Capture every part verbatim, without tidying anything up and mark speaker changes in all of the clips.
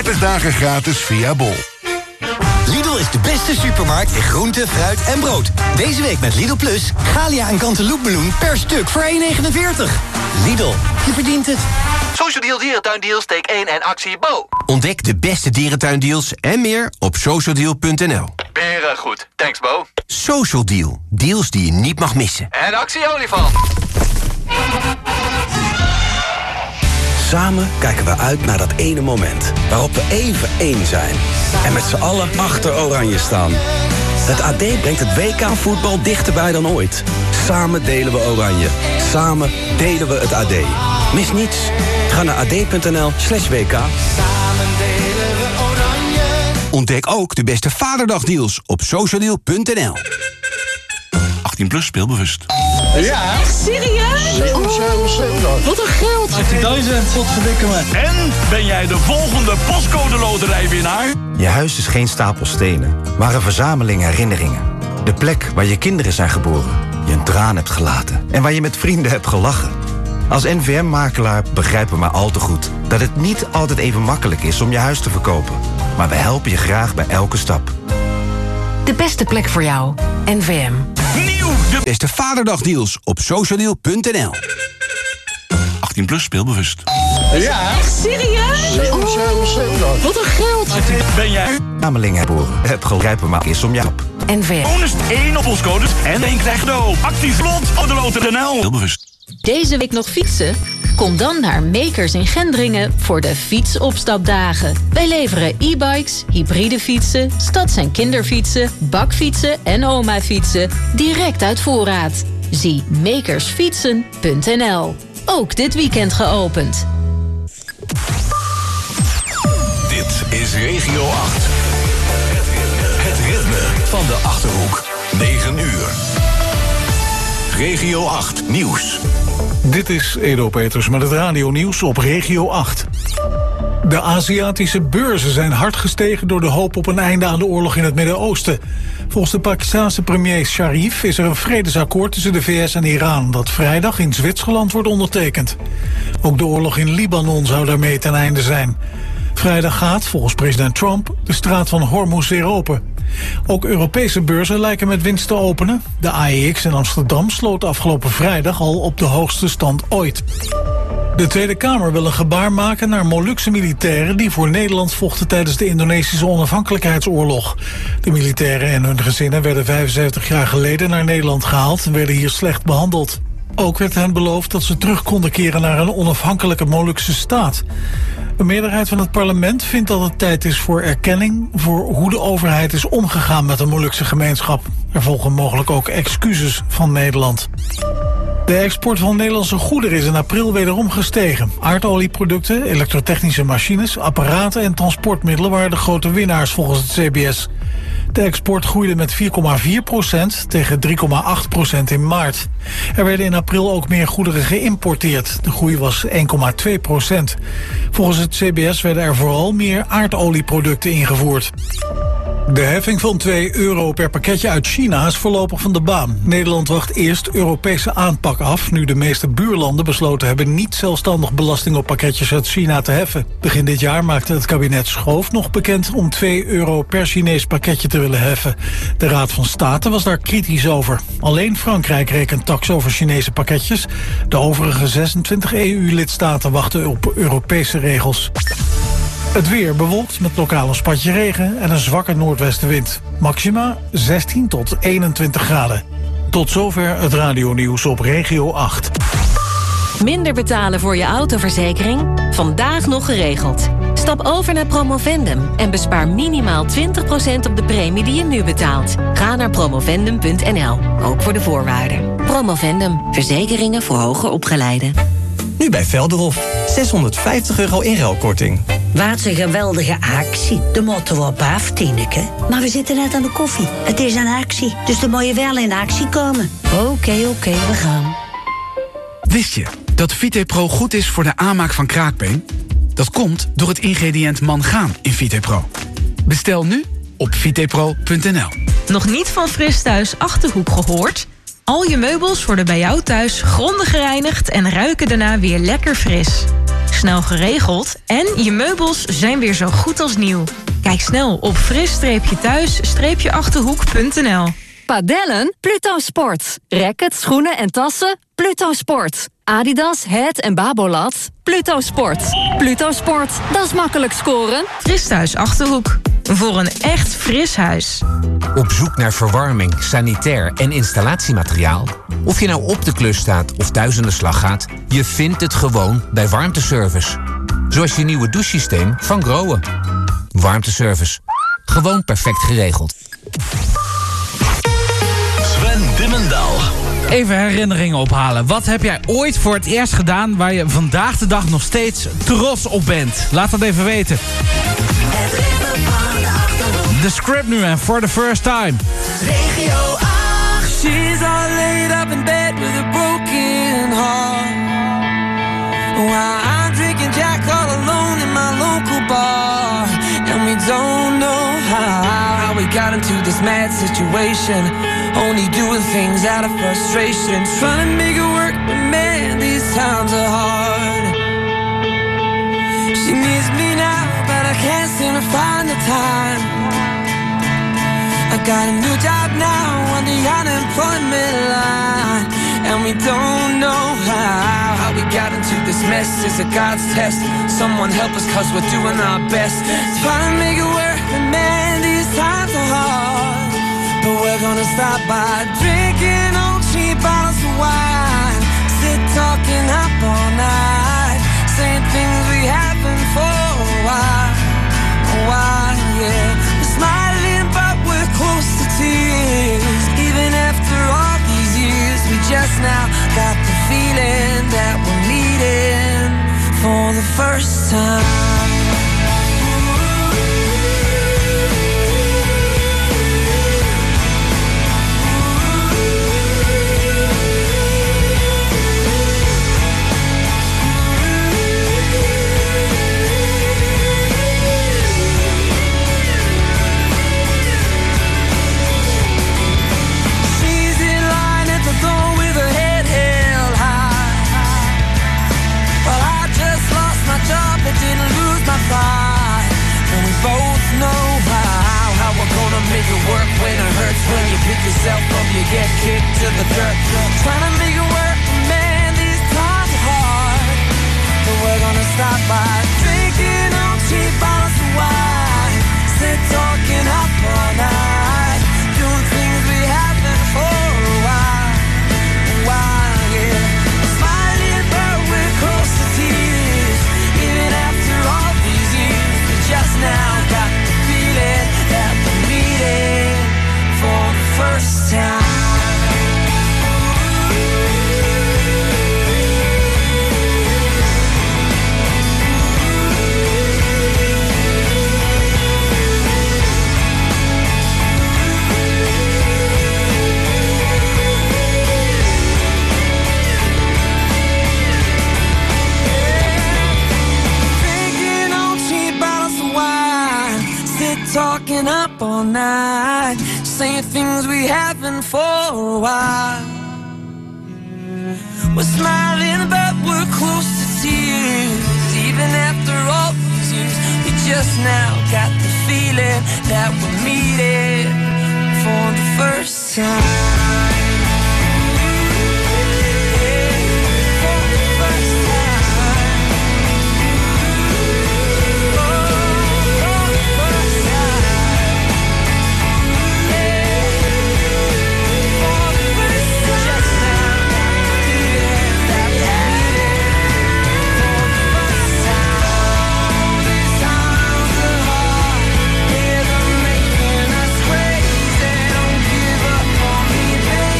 Speaker 1: dertig dagen gratis via Bol.
Speaker 2: Lidl is de beste supermarkt in groente, fruit en brood. Deze week met Lidl Plus, Galia en Cantaloupe per stuk voor één negenenveertig. Lidl, je verdient het.
Speaker 3: Social Deal Dierentuindeal, steek één en actie Bo.
Speaker 4: Ontdek de beste dierentuindeals en meer op social deal punt n l.
Speaker 3: Beren goed, thanks Bo.
Speaker 4: Social Deal, deals die je niet mag missen.
Speaker 3: En actie olifant.
Speaker 5: Samen kijken we uit naar dat ene moment waarop we even één zijn. En met z'n allen achter Oranje staan. Het A D brengt het W K-voetbal dichterbij dan ooit. Samen delen we Oranje. Samen delen we het A D. Mis niets. Ga naar ad.nl slash WK.
Speaker 4: Ontdek ook de beste Vaderdagdeals op social deal punt n l.
Speaker 6: achttien plus, speelbewust.
Speaker 7: Ja. Echt serieus? Oh, wat een geld.
Speaker 8: achttien wat verdikken me.
Speaker 6: En ben jij de volgende postcode loterijwinnaar?
Speaker 9: Je huis is geen stapel stenen, maar een verzameling herinneringen. De plek waar je kinderen zijn geboren, je een traan hebt gelaten en waar je met vrienden hebt gelachen. Als N V M-makelaar begrijpen we maar al te goed dat het niet altijd even makkelijk is om je huis te verkopen. Maar we helpen je graag bij elke stap.
Speaker 10: De beste plek voor jou. N V M.
Speaker 4: Nieuw! De beste Vaderdagdeals op social deal punt n l.
Speaker 6: achttien plus, speelbewust.
Speaker 7: Ja. Echt serieus? Oh, wat een geld.
Speaker 6: Ben jij
Speaker 9: verzameling geboren? Het begrijpen we maar is om je op.
Speaker 10: N V M.
Speaker 6: bonus één op postcodes en één krijgt cadeau. Actief slot op de loter punt n l. Speelbewust.
Speaker 11: Deze week nog fietsen? Kom dan naar Makers in Gendringen voor de fietsopstapdagen. Wij leveren e-bikes, hybride fietsen, stads- en kinderfietsen, bakfietsen en oma-fietsen direct uit voorraad. Zie makersfietsen punt n l. Ook dit weekend geopend.
Speaker 12: Dit is Regio acht. Het ritme van de Achterhoek. negen uur. Regio acht Nieuws.
Speaker 13: Dit is Edo Peters met het radionieuws op Regio acht. De Aziatische beurzen zijn hard gestegen door de hoop op een einde aan de oorlog in het Midden-Oosten. Volgens de Pakistanse premier Sharif is er een vredesakkoord tussen de V S en Iran dat vrijdag in Zwitserland wordt ondertekend. Ook de oorlog in Libanon zou daarmee ten einde zijn. Vrijdag gaat, volgens president Trump, de straat van Hormuz weer open. Ook Europese beurzen lijken met winst te openen. De A E X in Amsterdam sloot afgelopen vrijdag al op de hoogste stand ooit. De Tweede Kamer wil een gebaar maken naar Molukse militairen die voor Nederland vochten tijdens de Indonesische onafhankelijkheidsoorlog. De militairen en hun gezinnen werden vijfenzeventig jaar geleden naar Nederland gehaald en werden hier slecht behandeld. Ook werd hen beloofd dat ze terug konden keren naar een onafhankelijke Molukse staat. Een meerderheid van het parlement vindt dat het tijd is voor erkenning voor hoe de overheid is omgegaan met de Molukse gemeenschap. Er volgen mogelijk ook excuses van Nederland. De export van Nederlandse goederen is in april wederom gestegen. Aardolieproducten, elektrotechnische machines, apparaten en transportmiddelen waren de grote winnaars volgens het C B S. De export groeide met vier komma vier procent tegen drie komma acht procent in maart. Er werden in april ook meer goederen geïmporteerd. De groei was één komma twee procent. Volgens het C B S werden er vooral meer aardolieproducten ingevoerd. De heffing van twee euro per pakketje uit China is voorlopig van de baan. Nederland wacht eerst Europese aanpak af, nu de meeste buurlanden besloten hebben niet zelfstandig belasting op pakketjes uit China te heffen. Begin dit jaar maakte het kabinet Schoof nog bekend om twee euro per Chinees pakketje te willen heffen. De Raad van State was daar kritisch over. Alleen Frankrijk rekent tax over Chinese pakketjes. De overige zesentwintig E U-lidstaten wachten op Europese regels. Het weer bewolkt met lokaal een spatje regen en een zwakke noordwestenwind. Maxima zestien tot eenentwintig graden. Tot zover het radionieuws op Regio acht.
Speaker 14: Minder betalen voor je autoverzekering? Vandaag nog geregeld. Stap over naar Promovendum en bespaar minimaal twintig procent op de premie die je nu betaalt. Ga naar promovendum punt n l, ook voor de voorwaarden. Promovendum, verzekeringen voor hoger opgeleiden.
Speaker 15: Nu bij Velderhof, zeshonderdvijftig euro inruilkorting.
Speaker 16: Wat een geweldige actie. De motto op af, Tineke. Maar we zitten net aan de koffie. Het is een actie, dus dan moet je wel in actie komen.
Speaker 14: Oké, okay, oké, okay, we gaan.
Speaker 17: Wist je dat VitePro goed is voor de aanmaak van kraakbeen? Dat komt door het ingrediënt mangaan in VitePro. Bestel nu op vitepro punt n l.
Speaker 18: Nog niet van Fris Thuis Achterhoek gehoord? Al je meubels worden bij jou thuis grondig gereinigd en ruiken daarna weer lekker fris. snel geregeld en je meubels zijn weer zo goed als nieuw. Kijk snel op fris-thuis-achterhoek punt n l.
Speaker 19: Padellen? Pluto Sport. Rackets, schoenen en tassen? Pluto Sport. Adidas, Het en Babolat? Pluto Sport. Pluto Sport, dat is makkelijk scoren.
Speaker 18: Fris Thuis Achterhoek. Voor een echt fris huis.
Speaker 20: Op zoek naar verwarming, sanitair en installatiemateriaal? Of je nou op de klus staat of thuis aan de slag gaat, je vindt het gewoon bij Warmteservice. Zoals je nieuwe douchesysteem van Groen. Warmteservice. Gewoon perfect geregeld.
Speaker 12: Sven Dimmendaal.
Speaker 21: Even herinneringen ophalen. Wat heb jij ooit voor het eerst gedaan waar je vandaag de dag nog steeds trots op bent? Laat dat even weten. The Script nu en For the First Time.
Speaker 22: Regio acht. She's all laid up in bed with a broken heart. While I'm drinking Jack all alone in my local bar. And we don't know how, how we got into this mad situation. Only doing things out of frustration. Trying to make it work, but man, these times are hard. She needs me now, but I can't seem to find the time. I got a new job now on the unemployment line. And we don't know how, how we got into this mess. Is it God's test? Someone help us cause we're doing our best. Trying to make it work, but man, these times are hard. But we're gonna stop by drinking old cheap bottles of wine. Sit talking up all night, saying things we haven't for a while. A while, yeah. We're smiling but we're close to tears. Even after all these years, we just now got the feeling that we're meeting for the first time. And we both know how, how we're gonna make it work when it hurts. When you pick yourself up, you get kicked to the dirt. Trying to make it work, man, these times are hard. But we're gonna stop by drinking on cheap bottles of wine. Sit talking up all night, doing things we haven't for a while. A while, yeah. Smiling but we're close to tears. Even after all just now got the feeling that we're meeting for the first time. Talking up all night, saying things we haven't for a while. We're smiling but we're close to tears. Even after all these years, we just now got the feeling that we're meeting for the first time. Baby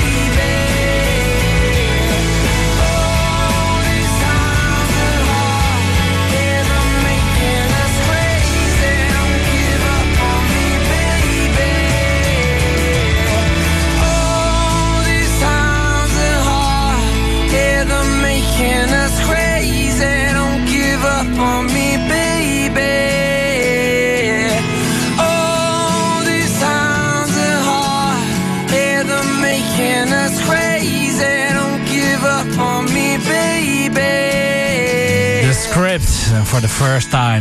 Speaker 21: For the first time.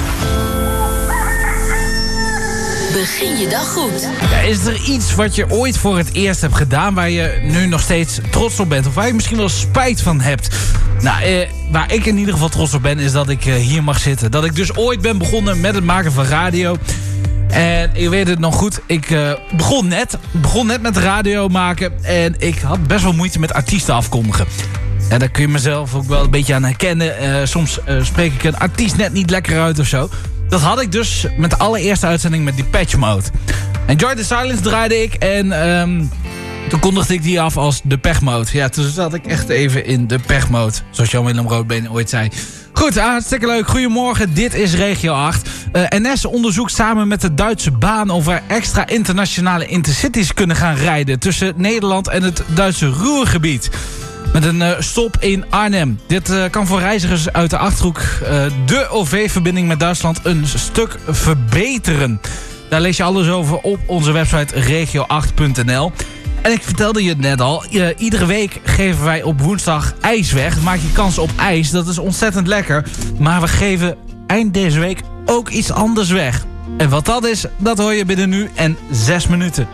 Speaker 11: Begin je dag goed.
Speaker 21: Ja, is er iets wat je ooit voor het eerst hebt gedaan waar je nu nog steeds trots op bent? Of waar je misschien wel spijt van hebt? Nou, eh, waar ik in ieder geval trots op ben is dat ik eh, hier mag zitten. Dat ik dus ooit ben begonnen met het maken van radio. En je weet het nog goed, ik uh, begon net. begon net met radio maken. En ik had best wel moeite met artiesten afkondigen. En daar kun je mezelf ook wel een beetje aan herkennen. Uh, soms uh, spreek ik een artiest net niet lekker uit of zo. Dat had ik dus met de allereerste uitzending met Depeche Mode. Enjoy the Silence draaide ik en um, toen kondigde ik die af als de pechmode. Ja, toen zat ik echt even in de pechmode. Zoals Jan-Willem Roodbeen ooit zei. Goed, hartstikke leuk. Goedemorgen, dit is Regio acht. Uh, N S onderzoekt samen met de Duitse baan of er extra internationale intercities kunnen gaan rijden tussen Nederland en het Duitse Ruhrgebied. Met een uh, stop in Arnhem. Dit uh, kan voor reizigers uit de Achterhoek uh, de O V-verbinding met Duitsland een stuk verbeteren. Daar lees je alles over op onze website regio acht punt n l. En ik vertelde je het net al, uh, iedere week geven wij op woensdag ijs weg. Maak je kans op ijs, dat is ontzettend lekker. Maar we geven eind deze week ook iets anders weg. En wat dat is, dat hoor je binnen nu en zes minuten.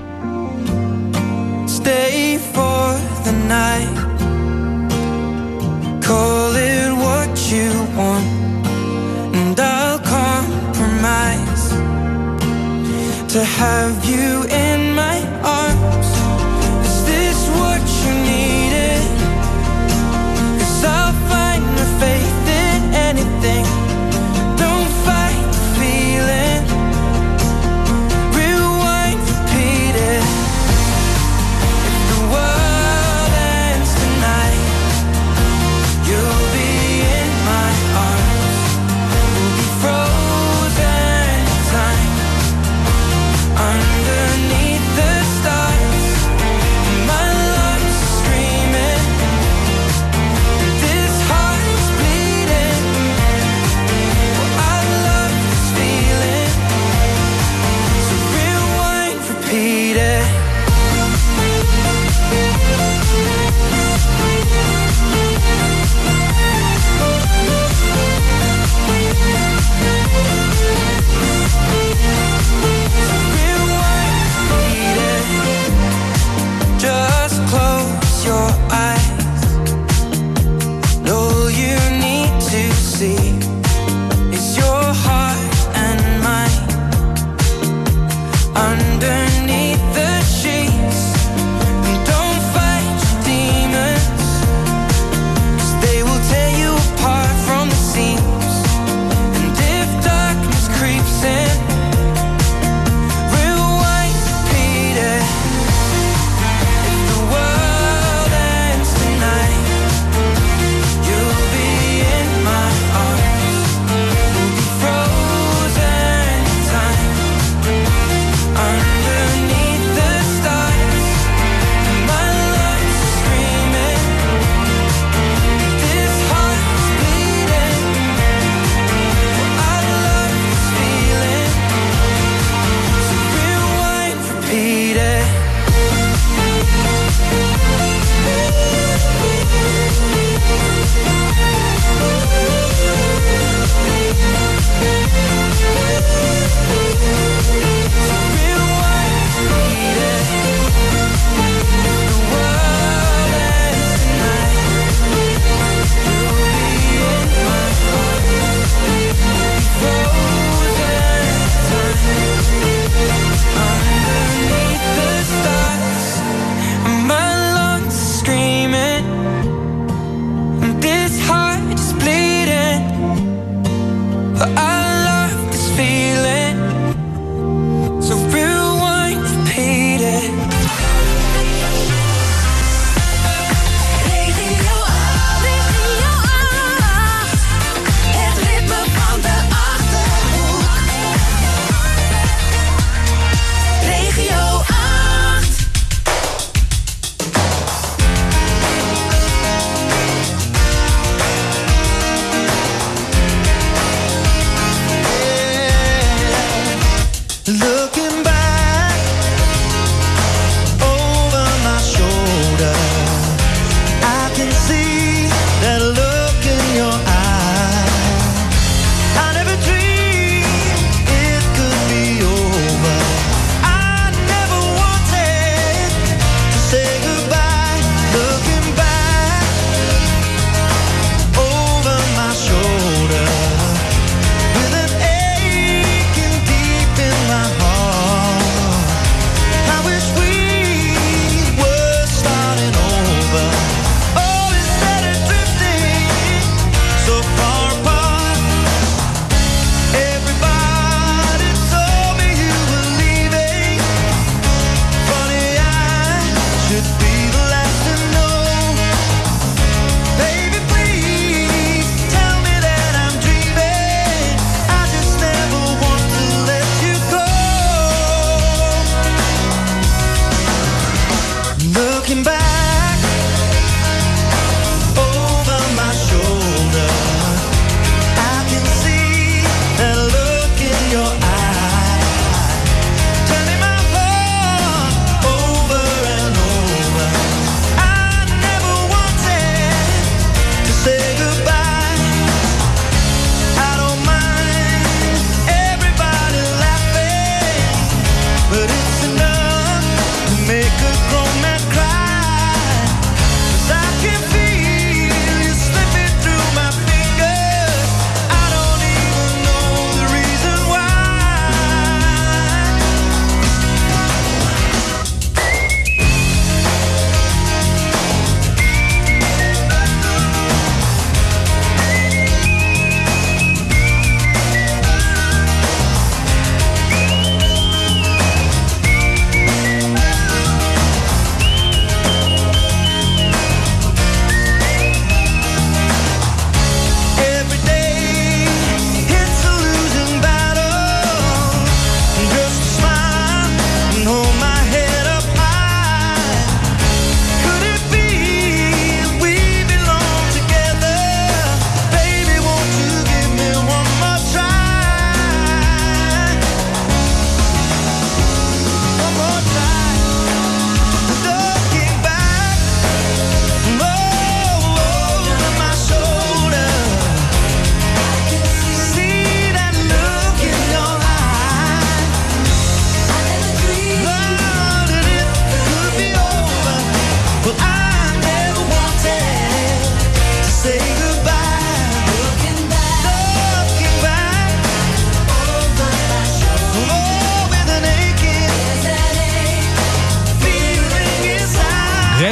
Speaker 22: Stay for the night. Call it what you want, and I'll compromise to have you in my arms. Is this what you needed? 'Cause I'll find the faith in anything. Don't fight the feeling. Rewind, repeat it. If the world ends tonight, you'll be in my arms. We'll be frozen in time underneath the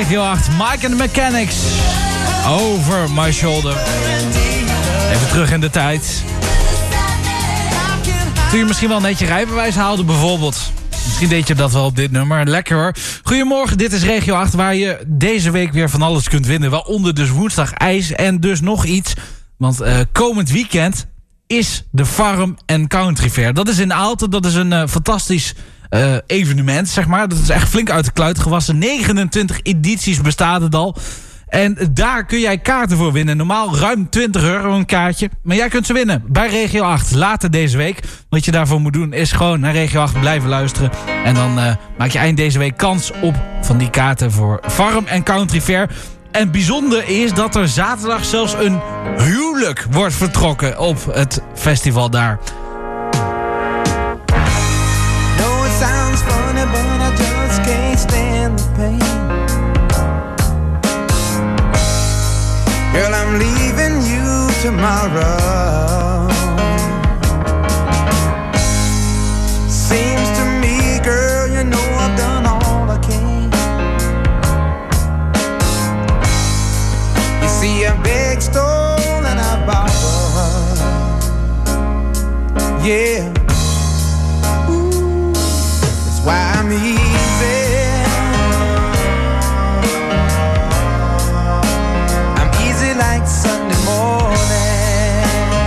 Speaker 21: Regio acht, Mike and the Mechanics. Over my shoulder. Even terug in de tijd. Toen je misschien wel net je rijbewijs haalde bijvoorbeeld. Misschien deed je dat wel op dit nummer. Lekker hoor. Goedemorgen, dit is Regio acht, waar je deze week weer van alles kunt winnen. Waaronder dus woensdag ijs en dus nog iets. Want uh, komend weekend is de Farm and Country Fair. Dat is in Aalten, dat is een uh, fantastisch uh, evenement, zeg maar. Dat is echt flink uit de kluit gewassen. negenentwintig edities bestaat het al. En daar kun jij kaarten voor winnen. Normaal ruim twintig euro een kaartje. Maar jij kunt ze winnen bij Regio acht. Later deze week. Wat je daarvoor moet doen is gewoon naar Regio acht blijven luisteren. En dan uh, maak je eind deze week kans op van die kaarten voor Farm and Country Fair. En het bijzondere is dat er zaterdag zelfs een huwelijk wordt vertrokken op het festival daar.
Speaker 22: No, it sounds funny, but I just can't stand the pain. Girl, I'm leaving you tomorrow. Seems to me, girl, you know I've done all I can. You see, I begged, stole, and I borrowed. Yeah. Ooh, that's why I'm easy. Like Sunday morning.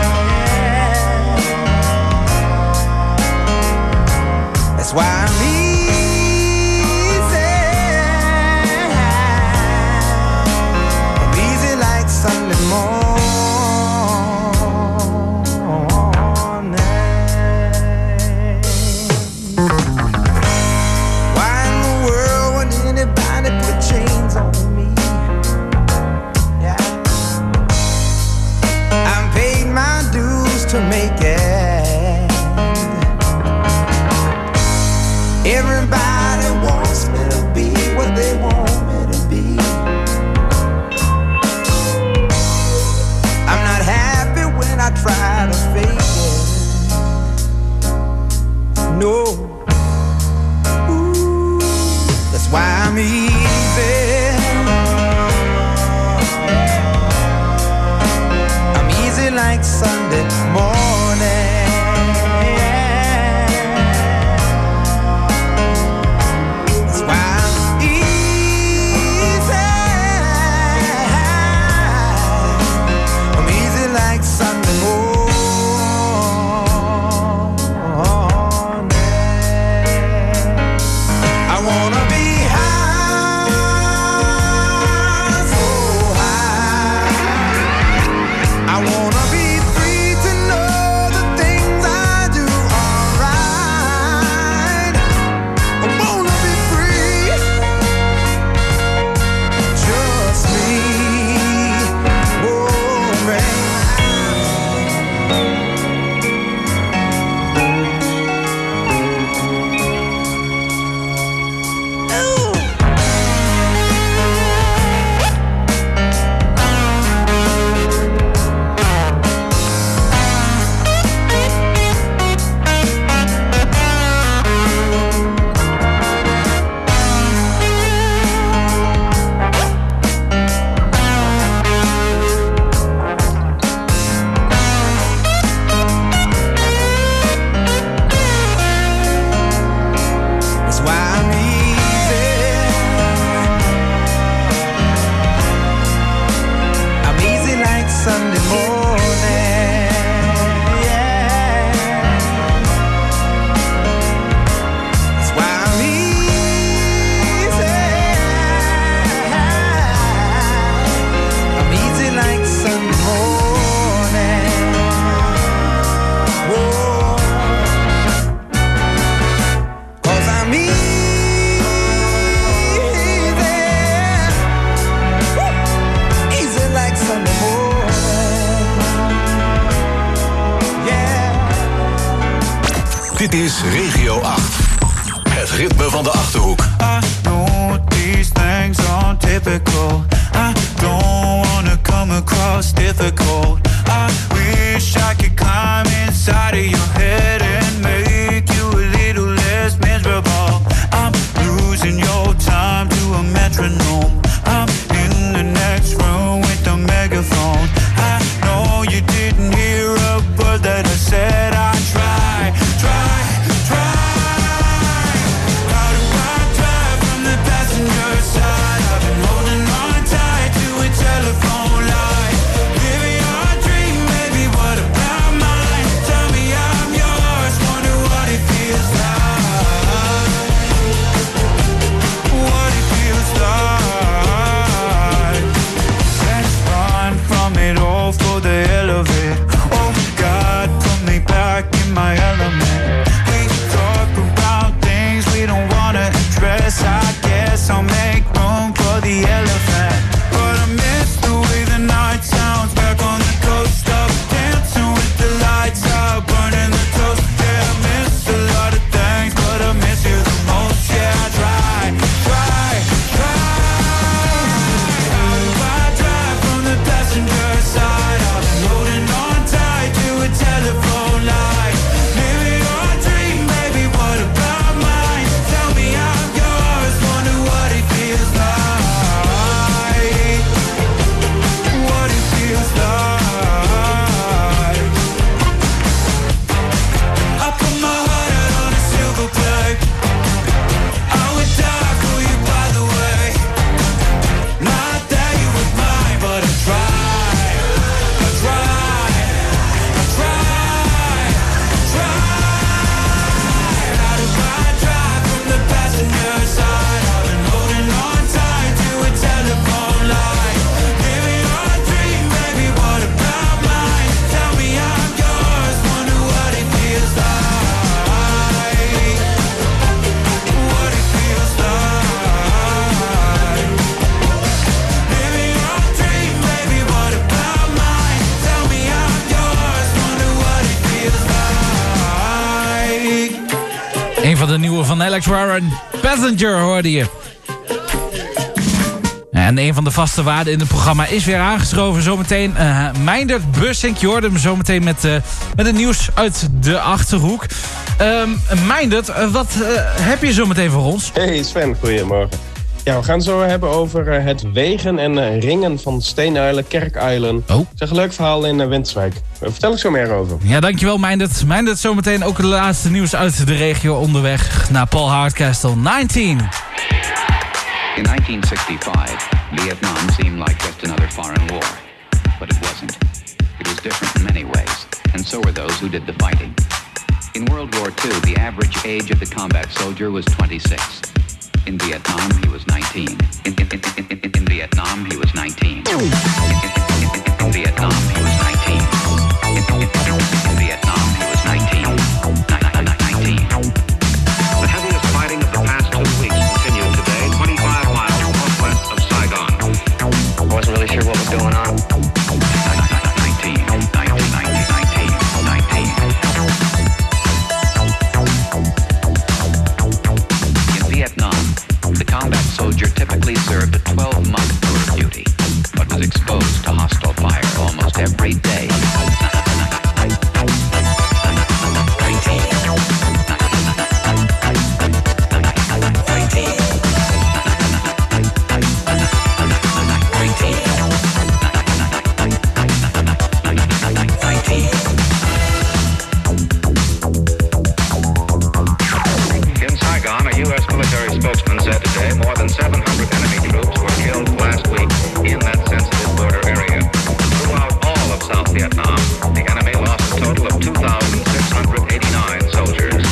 Speaker 22: That's why I'm easy. I'm easy like Sunday morning. Why in the world would anybody put chains on me? To make it. Everybody wants me to be what they want me to be. I'm not happy when I try to fake it. No. Ooh, that's why I'm easy. I'm easy like Sunday morning. That's why I'm easy. I'm easy like Sunday morning. I wanna be high, so high. I wanna
Speaker 12: Dit is Regio acht. Het ritme van de Achterhoek.
Speaker 22: I know these things aren't typical. I don't wanna come across difficult. I wish I could climb inside of your head and make you a little less miserable. I'm losing your time to a metronome.
Speaker 21: Een van de nieuwe van Alex Warren. Passenger hoorde je. En een van de vaste waarden in het programma is weer aangeschoven. Zometeen uh, Meindert Bussink. Je hoorde hem zometeen met, uh, met het nieuws uit de Achterhoek. Um, Meindert, uh, wat uh, heb je zometeen voor ons?
Speaker 1: Hey Sven, goedemorgen. Ja, we gaan het zo hebben over uh, het wegen en uh, ringen van steenuilen, kerkuilen. Oh. Dat is een leuk verhaal in uh, Winterswijk. Daar vertel ik zo meer over.
Speaker 21: Ja, dankjewel Meindert. Meindert zometeen ook het laatste nieuws uit de regio onderweg naar Paul Hardcastle. negentien.
Speaker 2: In nineteen sixty-five, Vietnam seemed like just another foreign war. But it wasn't. It was different in many ways, and so were those who did the fighting. In World War Two, the average age of the combat soldier was twenty-six. In Vietnam, he was nineteen. In, in, in, in, in, in Vietnam, he was nineteen. In, in, in, in Vietnam, he was nineteen. In, in, in, in Vietnam, he was nineteen. nineteen.
Speaker 23: The heaviest fighting of the past two weeks continued today, twenty-five miles northwest of Saigon.
Speaker 2: I wasn't really sure what was going on. nineteen, nineteen, nineteen, nineteen, nineteen. In Vietnam, the combat soldier typically served a twelve-month tour of duty, but was exposed to hostile fire almost every day.
Speaker 23: In Saigon, a U S military spokesman said today more than seven hundred enemy troops were killed last week in that sensitive border area. Throughout all of South Vietnam, the enemy lost a total of two thousand six hundred eighty-nine soldiers.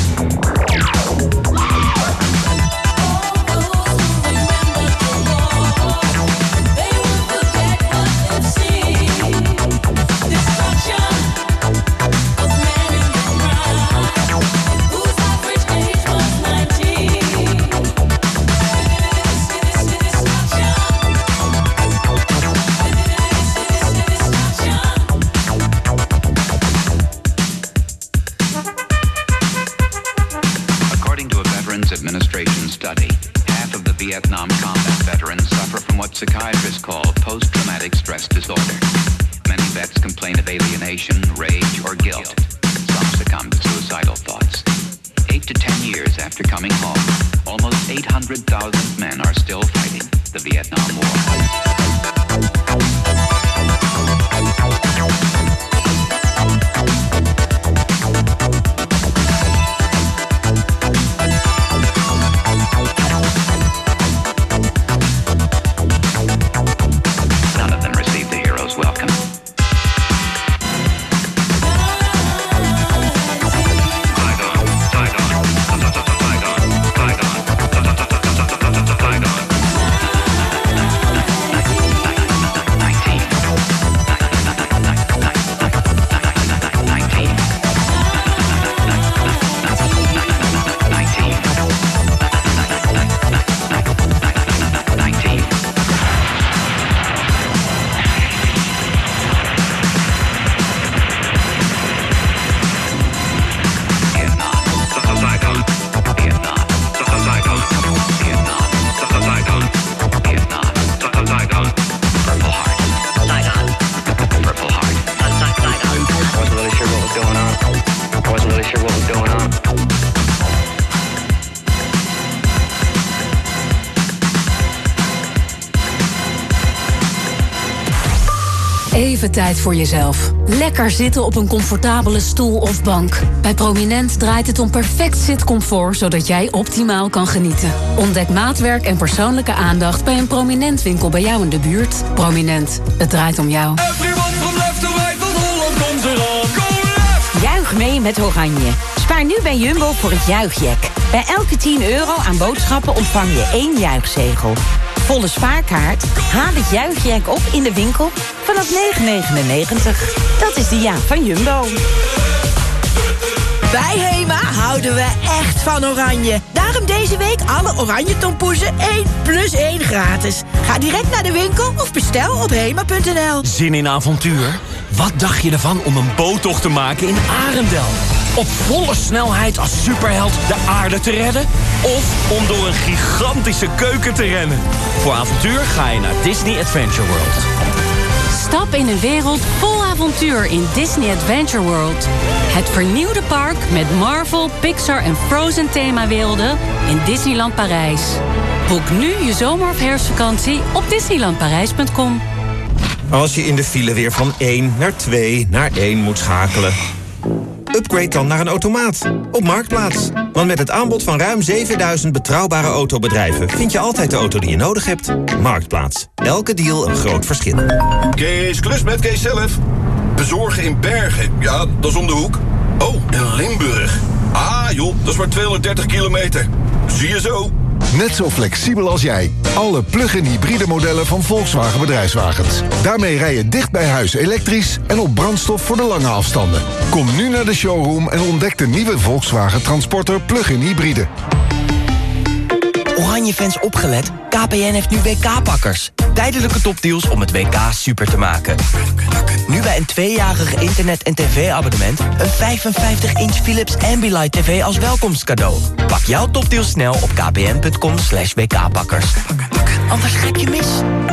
Speaker 2: According to a Veterans Administration study, half of the Vietnam combat veterans suffer from what psychiatrists call post-traumatic stress disorder. Many vets complain of alienation, rage, or guilt. Some succumb to suicidal thoughts. Eight to ten years after coming home, almost eight hundred thousand men are still fighting the Vietnam War. None of them received the hero's welcome.
Speaker 24: Even tijd voor jezelf. Lekker zitten op een comfortabele stoel of bank. Bij Prominent draait het om perfect zitcomfort, zodat jij optimaal kan genieten. Ontdek maatwerk en persoonlijke aandacht bij een Prominent winkel bij jou in de buurt. Prominent, het draait om jou.
Speaker 25: Juich mee met Oranje. Spaar nu bij Jumbo voor het juichjack. Bij elke tien euro aan boodschappen ontvang je één juichzegel. Volle spaarkaart? Haal het juichjack op in de winkel vanaf negen negenennegentig. Dat is de jaap van Jumbo.
Speaker 26: Bij Hema houden we echt van Oranje. Daarom deze week alle Oranje tompoezen één plus één gratis. Ga direct naar de winkel of bestel op hema punt n l.
Speaker 27: Zin in avontuur? Wat dacht je ervan om een boottocht te maken in Arendel?
Speaker 3: Op volle snelheid als superheld de aarde te redden? Of om door een gigantische keuken te rennen? Voor avontuur ga je naar Disney Adventure World.
Speaker 24: Stap in een wereld vol avontuur in Disney Adventure World. Het vernieuwde park met Marvel, Pixar en Frozen themawerelden in Disneyland Parijs. Boek nu je zomer- of herfstvakantie op disneyland parijs punt com.
Speaker 4: Als je in de file weer van één naar twee naar één moet schakelen. Upgrade dan naar een automaat op Marktplaats. Want met het aanbod van ruim zevenduizend betrouwbare autobedrijven vind je altijd de auto die je nodig hebt. Marktplaats. Elke deal een groot verschil.
Speaker 5: Kees, klus met Kees zelf. Bezorgen in Bergen. Ja, dat is om de hoek. Oh, in Limburg. Ah joh, dat is maar tweehonderddertig kilometer. Zie je zo.
Speaker 7: Net zo flexibel als jij. Alle plug-in hybride modellen van Volkswagen Bedrijfswagens. Daarmee rij je dicht bij huis elektrisch en op brandstof voor de lange afstanden. Kom nu naar de showroom en ontdek de nieuwe Volkswagen Transporter plug-in hybride.
Speaker 8: Oranje-fans opgelet, K P N heeft nu W K-pakkers. Tijdelijke topdeals om het W K super te maken. Nu bij een tweejarig internet- en tv-abonnement... een vijfenvijftig inch Philips Ambilight T V als welkomstcadeau. Pak jouw topdeals snel op kpn punt com slash w k pakkers. Anders grijp je mis.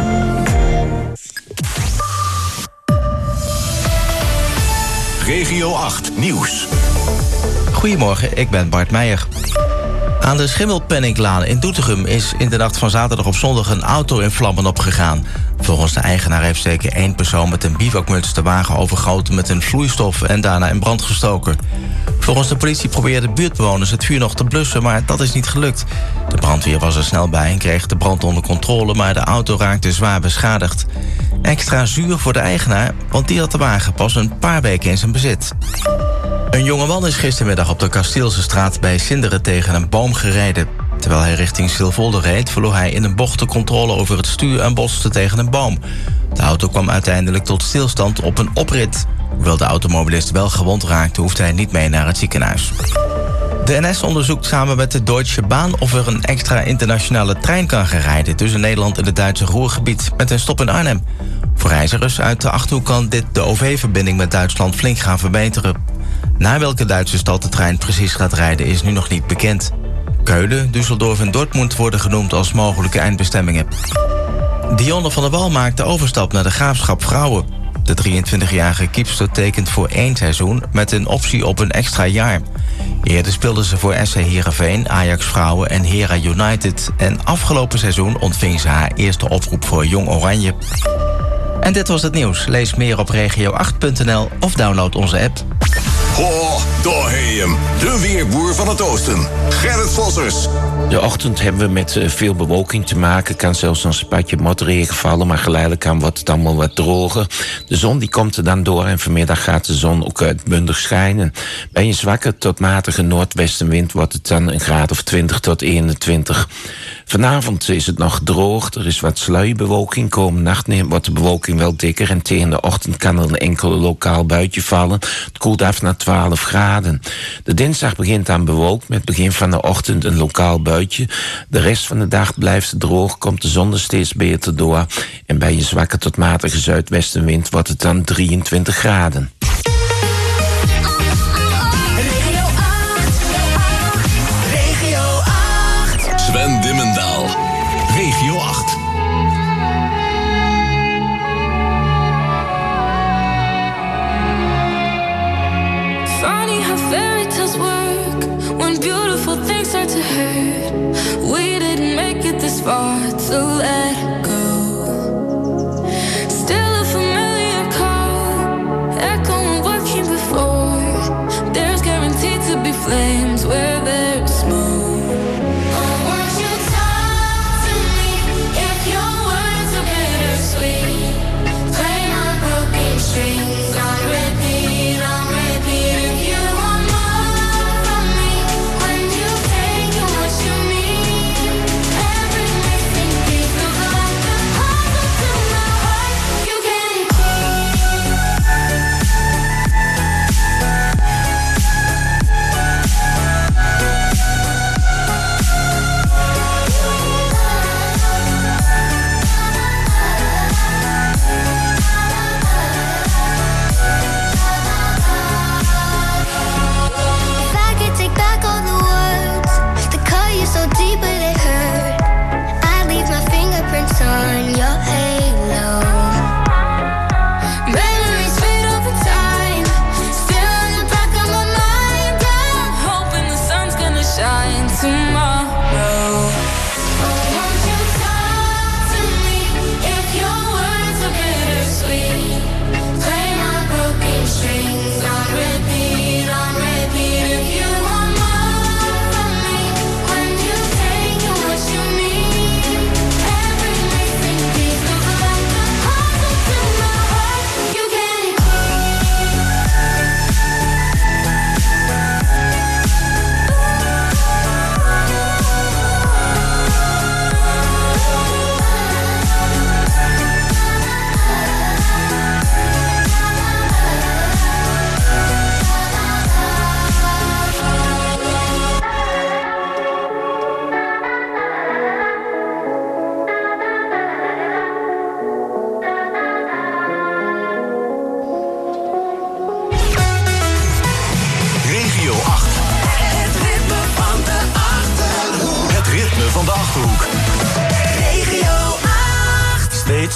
Speaker 12: Regio acht Nieuws.
Speaker 9: Goedemorgen, ik ben Bart Meijer. Aan de Schimmelpenninglaan in Doetinchem is in de nacht van zaterdag op zondag een auto in vlammen opgegaan. Volgens de eigenaar heeft zeker één persoon met een bivakmuts de wagen overgoten met een vloeistof en daarna in brand gestoken. Volgens de politie probeerden buurtbewoners het vuur nog te blussen, maar dat is niet gelukt. De brandweer was er snel bij en kreeg de brand onder controle, maar de auto raakte zwaar beschadigd. Extra zuur voor de eigenaar, want die had de wagen pas een paar weken in zijn bezit. Een jongeman is gistermiddag op de Kasteelse straat bij Sinderen tegen een boom gereden. Terwijl hij richting Silvolde reed, verloor hij in een bocht de controle over het stuur en botste tegen een boom. De auto kwam uiteindelijk tot stilstand op een oprit. Hoewel de automobilist wel gewond raakte, hoefde hij niet mee naar het ziekenhuis. De N S onderzoekt samen met de Deutsche Bahn of er een extra internationale trein kan gaan rijden tussen Nederland en het Duitse Ruhrgebied met een stop in Arnhem. Voor reizigers uit de Achterhoek kan dit de O V-verbinding met Duitsland flink gaan verbeteren. Naar welke Duitse stad de trein precies gaat rijden is nu nog niet bekend. Keulen, Düsseldorf en Dortmund worden genoemd als mogelijke eindbestemmingen. Dionne van der Wal maakt de overstap naar de Graafschap Vrouwen. De drieëntwintigjarige keepster tekent voor één seizoen met een optie op een extra jaar. Eerder speelde ze voor S C Heerenveen, Ajax Vrouwen en Hera United. En afgelopen seizoen ontving ze haar eerste oproep voor Jong Oranje. En dit was het nieuws. Lees meer op regio acht punt n l of download onze app.
Speaker 12: Ho, daar heb je hem. De weerboer van het oosten. Gerrit Vossers.
Speaker 27: De ochtend hebben we met uh, veel bewolking te maken. Kan zelfs een spatje motregen vallen, maar geleidelijk aan wordt het allemaal wat droger. De zon die komt er dan door en vanmiddag gaat de zon ook uitbundig schijnen. Bij een zwakke tot matige noordwestenwind wordt het dan een graad of twintig tot eenentwintig. Vanavond is het nog droog, er is wat sluierbewolking. Komende nacht wordt de bewolking wel dikker en tegen de ochtend kan er een enkel lokaal buitje vallen. Het koelt af naar twaalf graden. De dinsdag begint dan bewolkt met begin van de ochtend een lokaal buitje. De rest van de dag blijft het droog, komt de zon er steeds beter door. En bij een zwakke tot matige zuidwestenwind wordt het dan drieëntwintig graden.
Speaker 12: Sven Dimmendaal. Regio acht.
Speaker 22: Funny how fairy tales work when beautiful things start to hurt. We didn't make it this far to let go. Still a familiar call, echoing what came before. There's guaranteed to be flames where there's smoke. Every missing piece of life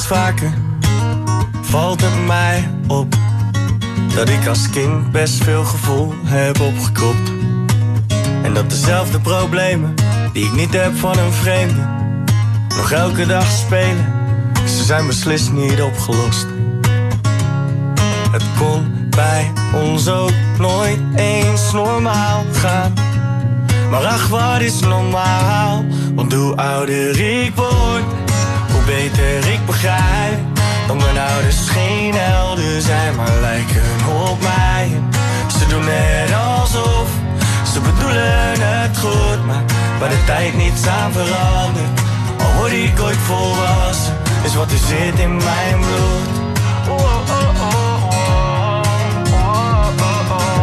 Speaker 6: vaker valt het mij op dat ik als kind best veel gevoel heb opgekropt. En dat dezelfde problemen die ik niet heb van een vreemde nog elke dag spelen. Ze zijn beslist niet opgelost. Het kon bij ons ook nooit eens normaal gaan. Maar ach, wat is normaal? Want hoe ouder ik word, hoe beter ik begrijp dat mijn ouders geen helden zijn, maar lijken op mij. Ze doen net alsof ze bedoelen het goed, maar waar de tijd niets aan verandert. Al word ik ooit volwassen, is wat er zit in mijn bloed. Oh, oh, oh, oh, oh, oh, oh.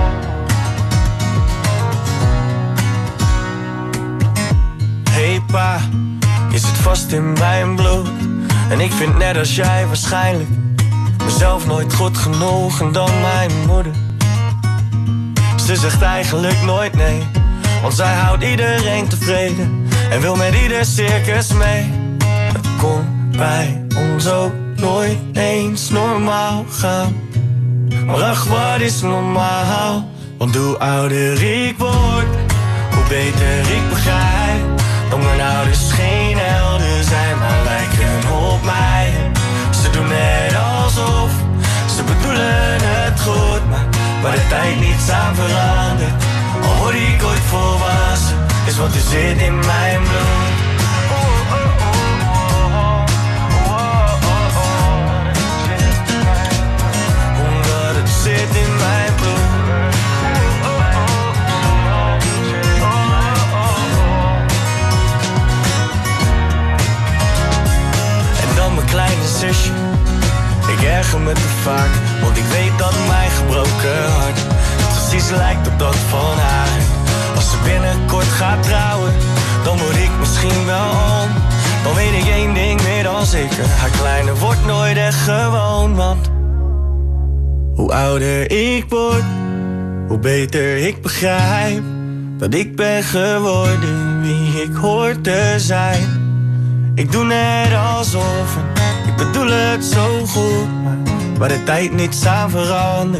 Speaker 6: Hey pa, je zit vast in mijn bloed. En ik vind net als jij waarschijnlijk mezelf nooit goed genoeg en dan mijn moeder. Ze zegt eigenlijk nooit nee, want zij houdt iedereen tevreden en wil met ieder circus mee. Het kon bij ons ook nooit eens normaal gaan. Maar ach, wat is normaal? Want hoe ouder ik word, hoe beter ik begrijp dat mijn ouders geen helden zijn, maar lijken op mij. Ze doen net alsof ze bedoelen het goed, maar waar de tijd niets aan verandert. Al word ik ooit volwassen, is wat er zit in mijn bloed. Omdat het zit in mijn bloed. Mijn kleine zusje, ik erger me te vaak, want ik weet dat mijn gebroken hart precies lijkt op dat van haar. Als ze binnenkort gaat trouwen, dan word ik misschien wel om. Dan weet ik één ding meer dan zeker, haar kleine wordt nooit echt gewoon. Want hoe ouder ik word, hoe beter ik begrijp dat ik ben geworden wie ik hoor te zijn. Ik doe net alsof, ik bedoel het zo goed, maar waar de tijd niets aan verandert,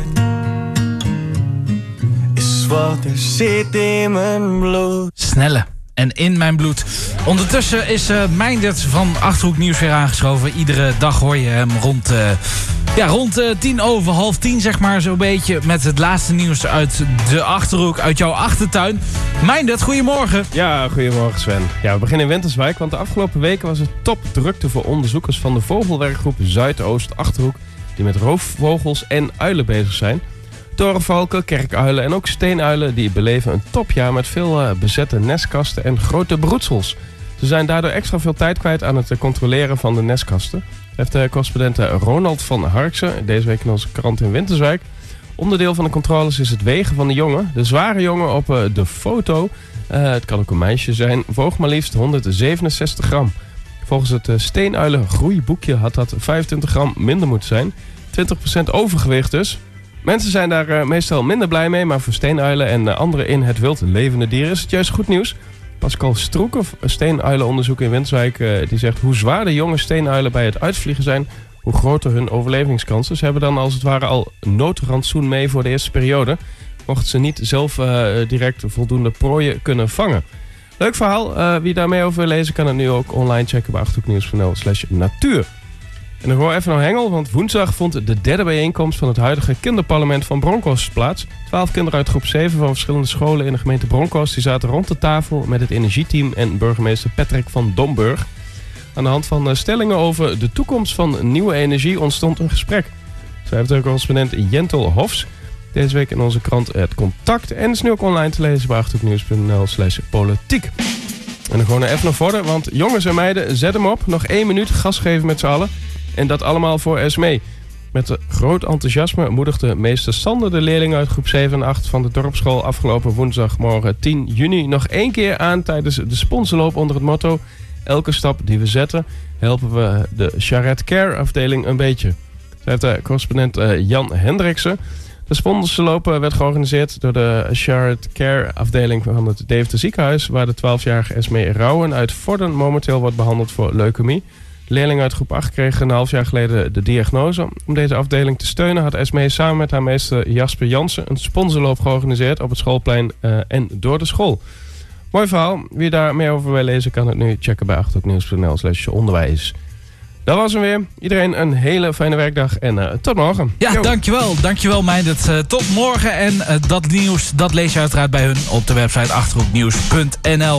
Speaker 6: is wat er zit in mijn bloed.
Speaker 21: Snelle en in mijn bloed. Ondertussen is uh, Meindert van Achterhoek Nieuws weer aangeschoven. Iedere dag hoor je hem rond, uh, ja, rond uh, tien over half tien, zeg maar, zo'n beetje, met het laatste nieuws uit de Achterhoek, uit jouw achtertuin. Meindert, goedemorgen.
Speaker 1: Ja, goedemorgen Sven. Ja, we beginnen in Winterswijk, want de afgelopen weken was het topdrukte voor onderzoekers van de vogelwerkgroep Zuidoost Achterhoek, die met roofvogels en uilen bezig zijn. Torenvalken, kerkuilen en ook steenuilen die beleven een topjaar met veel uh, bezette nestkasten en grote broedsels. Ze zijn daardoor extra veel tijd kwijt aan het uh, controleren van de nestkasten. Heeft de correspondent uh, Ronald van Harksen deze week in onze krant in Winterswijk. Onderdeel van de controles is het wegen van de jongen. De zware jongen op uh, de foto, uh, het kan ook een meisje zijn, woog maar liefst honderdzevenenzestig gram. Volgens het uh, steenuilen groeiboekje had dat vijfentwintig gram minder moeten zijn. twintig procent overgewicht dus. Mensen zijn daar uh, meestal minder blij mee, maar voor steenuilen en uh, andere in het wild levende dieren is het juist goed nieuws. Pascal Stroeken, steenuilenonderzoeker in Winterswijk, uh, die zegt hoe zwaar de jonge steenuilen bij het uitvliegen zijn, hoe groter hun overlevingskansen. Ze hebben dan als het ware al noodrantsoen mee voor de eerste periode, mochten ze niet zelf uh, direct voldoende prooien kunnen vangen. Leuk verhaal. Uh, wie daar meer over wil lezen kan het nu ook online checken bij achterhoeknieuws.nl slash natuur. En dan gewoon even naar Hengel, want woensdag vond de derde bijeenkomst van het huidige kinderparlement van Bronkhorst plaats. Twaalf kinderen uit groep zeven van verschillende scholen in de gemeente Bronkhorst die zaten rond de tafel met het energieteam en burgemeester Patrick van Domburg. Aan de hand van stellingen over de toekomst van nieuwe energie ontstond een gesprek. Schrijft de correspondent Jentel Hofs deze week in onze krant Het Contact en is nu ook online te lezen bij achterhoeknieuws.nl slash politiek. En dan gewoon even naar voren, want jongens en meiden, zet hem op. Nog één minuut gas geven met z'n allen. En dat allemaal voor Esmee. Met groot enthousiasme moedigde meester Sander de leerlingen uit groep zeven en acht van de dorpsschool afgelopen woensdagmorgen tien juni nog één keer aan tijdens de sponsorloop onder het motto: elke stap die we zetten, helpen we de Charrette Care afdeling een beetje. Zij heeft de correspondent Jan Hendriksen. De sponsorloop werd georganiseerd door de Charrette Care afdeling van het Deventer ziekenhuis, waar de twaalfjarige Esmee Rauwen uit Vorden momenteel wordt behandeld voor leukemie. Leerlingen uit groep acht kregen een half jaar geleden de diagnose. Om deze afdeling te steunen had Esmee samen met haar meester Jasper Jansen een sponsorloop georganiseerd op het schoolplein uh, en door de school. Mooi verhaal. Wie daar meer over wil lezen kan het nu checken bij achterhoeknieuws.nl slash onderwijs. Dat was hem weer. Iedereen een hele fijne werkdag en uh, tot morgen.
Speaker 21: Ja,
Speaker 1: Yo.
Speaker 21: dankjewel. Dankjewel Meindert. Uh, tot morgen. En uh, dat nieuws, dat lees je uiteraard bij hun op de website achterhoeknieuws punt n l.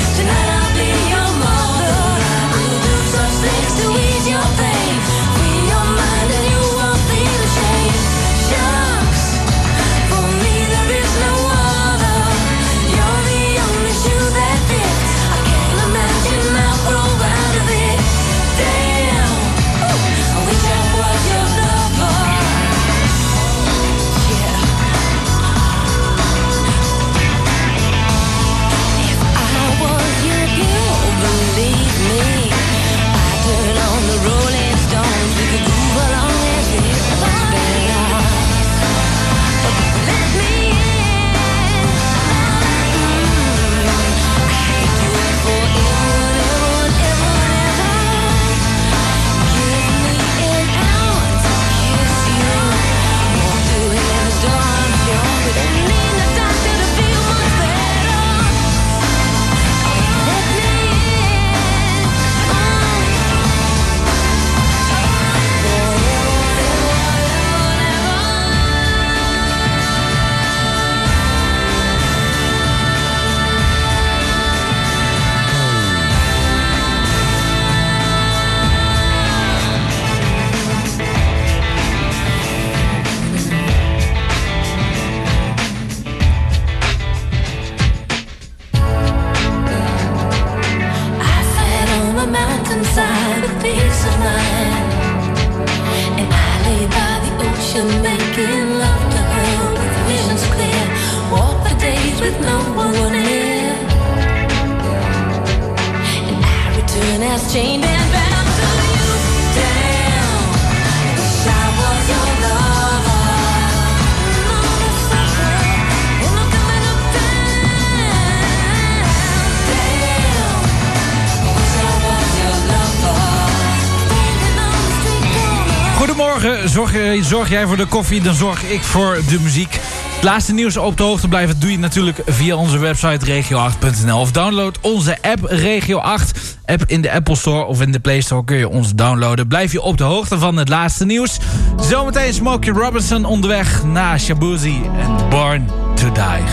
Speaker 22: Tonight I'll be your mother. We'll do such things to ease your pain. We a mountainside with peace of mind. And I lay by the ocean making love to her with visions clear. Walk the days with no one near. And I return as chained and bound to you. Damn, wish I was your lover.
Speaker 21: Goedemorgen, zorg, zorg jij voor de koffie, dan zorg ik voor de muziek. Het laatste nieuws op de hoogte blijven doe je natuurlijk via onze website regio acht punt n l of download onze app Regio acht. App in de Apple Store of in de Play Store kun je ons downloaden. Blijf je op de hoogte van het laatste nieuws. Zometeen Smokey Robinson onderweg naar Shabuzi en Born to Die.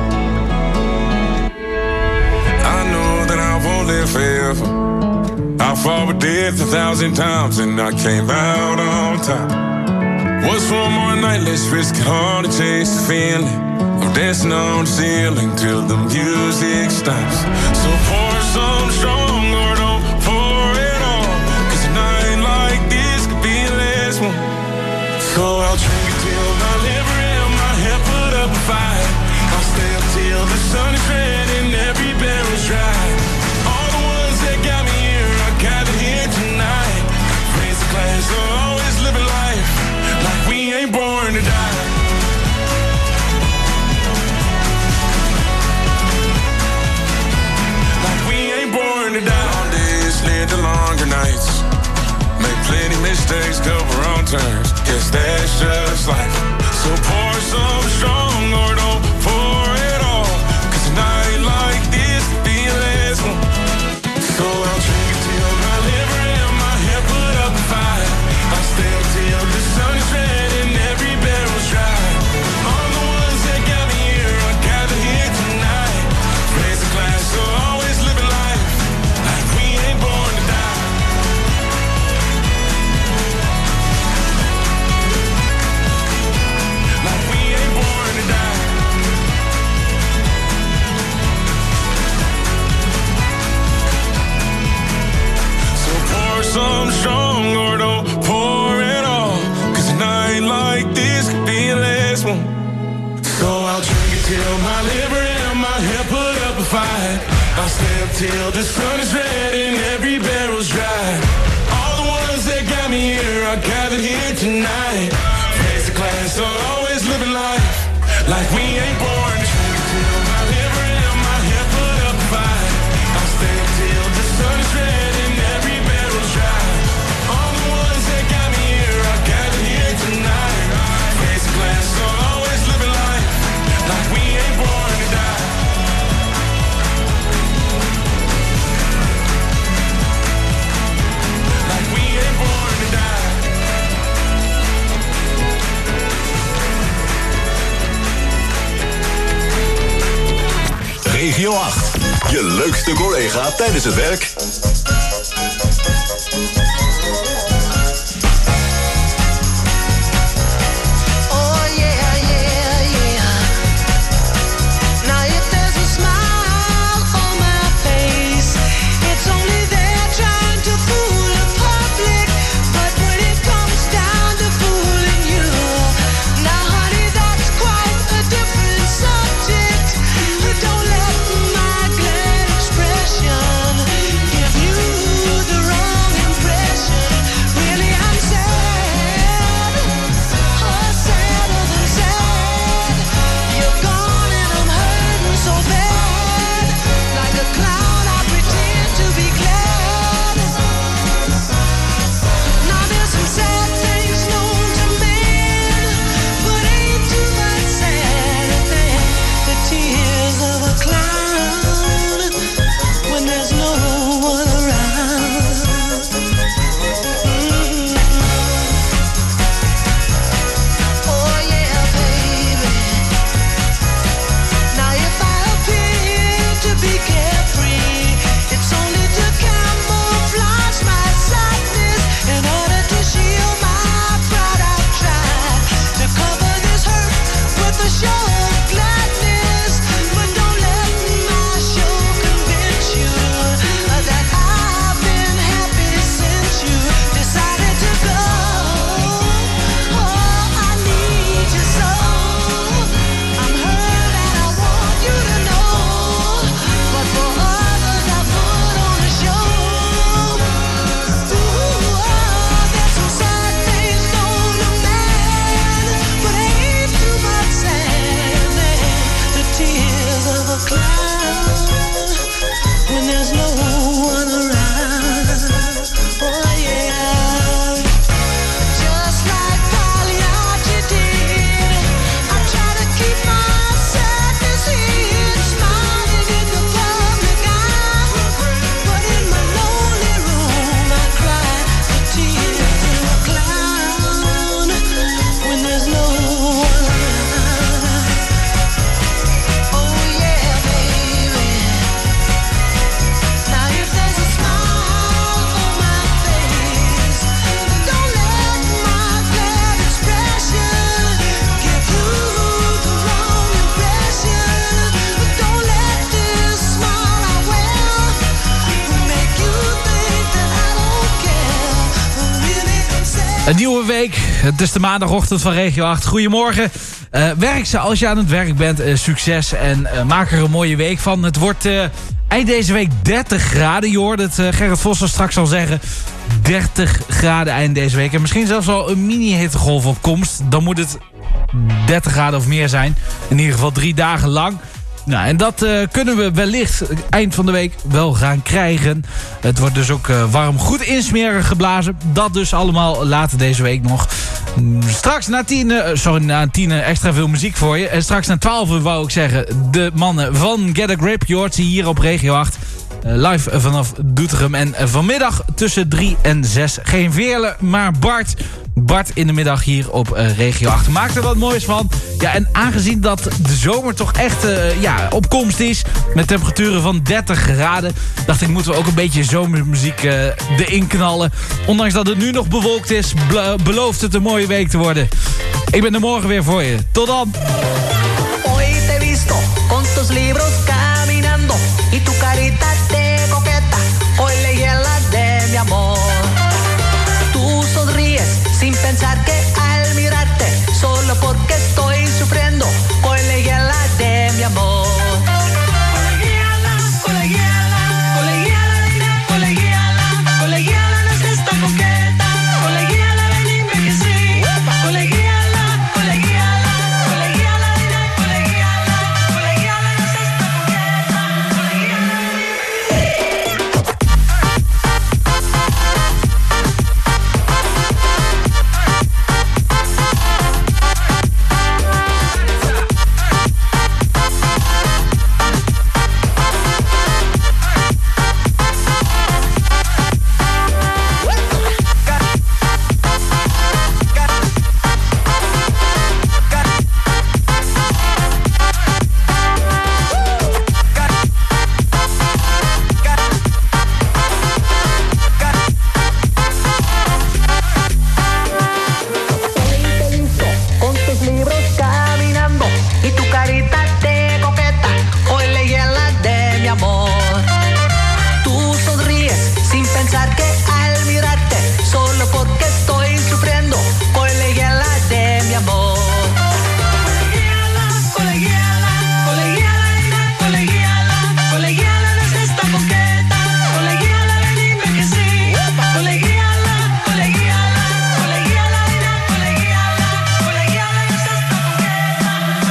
Speaker 10: I know that I won't live forever. I fought with death a thousand times and I came out on top. What's one more night, let's risk it all to chase the feeling of dancing on the ceiling till the music stops. So pour some strong or don't pour it all, cause a night like this could be the last one. So I'll drink it till my liver and my head put up a fight. I'll stay up till the sun is red and every barrel's dry. All the ones that got me gathered here tonight, raise the glass, so always living life like we ain't born to die. Like we ain't born to die. Long days lead to longer nights, make plenty mistakes, cover wrong turns. Guess that's just life. So pour some strong or don't pour it all, cause a night like this could be the last one. So I'll drink it till my liver and my head put up a fight. I'll stay up till the sun is red and every barrel's dry. All the ones that got me here are gathered here tonight. Raise a glass, so always living life like we ain't born to die. Like we ain't born to die. Pour some strong or don't pour it all, cause a night like this could be the last one. So I'll drink it till my liver and my head put up a fight. I'll stay up till the sun is red and every barrel's dry. All the ones that got me here are gathered here tonight. Raise the glass, so always living life like we ain't born. Drink it till my liver and my head put up a fight. I'll stay up till the sun is red and every barrel's dry. All the ones that got me here are gathered here tonight. Raise a glass, so always living life like we ain't born to die. Like we ain't born to die.
Speaker 12: Regio acht. Je leukste collega tijdens het werk.
Speaker 22: Don't let my glad expression give you the
Speaker 21: Een nieuwe week. Het is de maandagochtend van Regio acht. Goedemorgen. Uh, werk ze als je aan het werk bent. Uh, succes en uh, maak er een mooie week van. Het wordt uh, eind deze week dertig graden. Je hoort het uh, Gerrit Vossen straks al zeggen. dertig graden eind deze week. En misschien zelfs al een mini-hittegolf op komst. Dan moet het dertig graden of meer zijn. In ieder geval drie dagen lang. Nou, en dat uh, kunnen we wellicht eind van de week wel gaan krijgen. Het wordt dus ook uh, warm, goed insmeren geblazen. Dat dus allemaal later deze week nog. Straks na tien, uh, sorry, na tien uh, extra veel muziek voor je. En straks na twaalf wou ik zeggen, de mannen van Get a Grip. Je hoort ze hier op Regio acht. Uh, live vanaf Doetinchem. En uh, vanmiddag tussen drie en zes. Geen Veerle, maar Bart. Bart in de middag hier op uh, Regio acht. Maak er wat moois van. Ja, en aangezien dat de zomer toch echt uh, ja, op komst is, met temperaturen van dertig graden, dacht ik, moeten we ook een beetje zomermuziek uh, erin knallen. Ondanks dat het nu nog bewolkt is, be- belooft het een mooie week te worden. Ik ben er morgen weer voor je. Tot dan!
Speaker 22: Hoy te he visto con tus libros caminando y tu carita de coqueta. Hoy leí la de mi amor. Tú sonríes sin pensar que al mirarte, solo porque estoy sufriendo, hoy leí la de mi amor. Colegiala, colegiala, colegiala, colegiala, colegiala, no seas tan coqueta. Colegiala, ven y dime que sí. Colegiala, colegiala, colegiala, colegiala, colegiala, no seas tan coqueta. Colegiala, con tus libros caminando y tu carita de coqueta. Hoy leí la de mi amor. Tú sonríes sin pensar que al mirarte, solo porque estoy sufriendo, hoy leí la de mi amor. Colegiala, colegiala, colegiala, colegiala, colegiala, no seas tan coqueta. Colegiala, ven y dime que sí. Colegiala, colegiala, colegiala, colegiala, colegiala, no seas tan coqueta.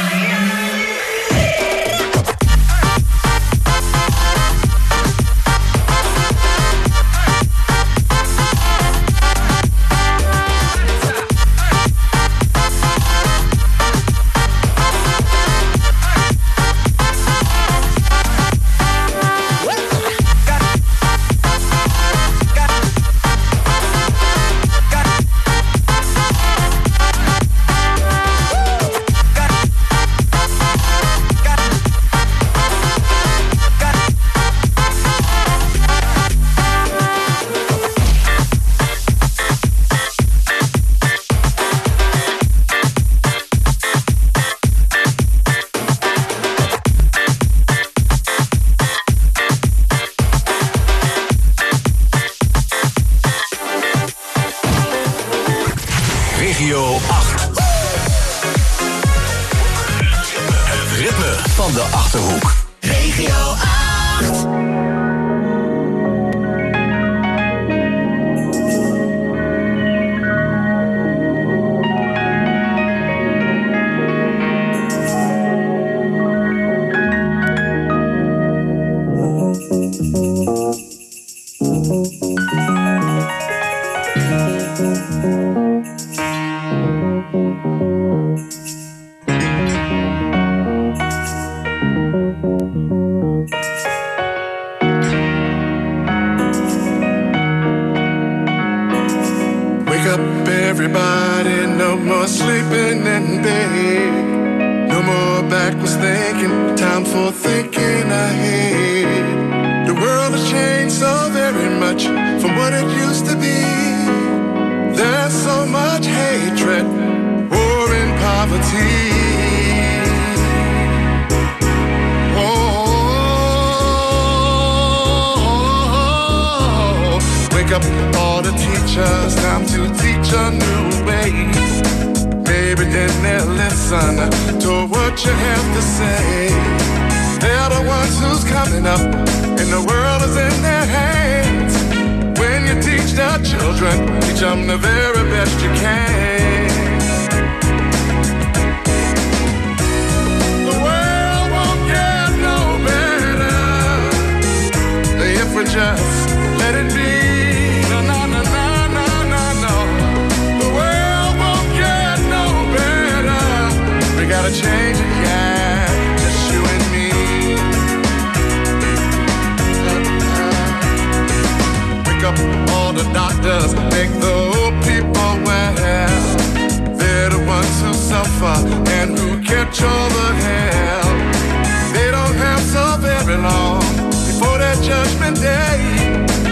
Speaker 12: Regio acht. Het ritme van de Achterhoek.
Speaker 22: Regio acht.
Speaker 10: Wake up, everybody, no more sleeping in bed. No more backwards thinking, time for thinking ahead. The world has changed so very much from what it used to be. There's so much hatred, war and poverty. Oh, wake up all the teachers, time to teach a new way. Maybe then they'll listen to what you have to say. They're the ones who's coming up, and the world is in their hands. When you teach the children, teach them the very best you can. The world won't get no better if we just let it be. No, no, no, no, no, no, no. The world won't get no better. We gotta change it, yeah. Just you and me. Wake up all the doctors, make the old people well. They're the ones who suffer and who catch all the hell. They don't have so very long before that judgment day.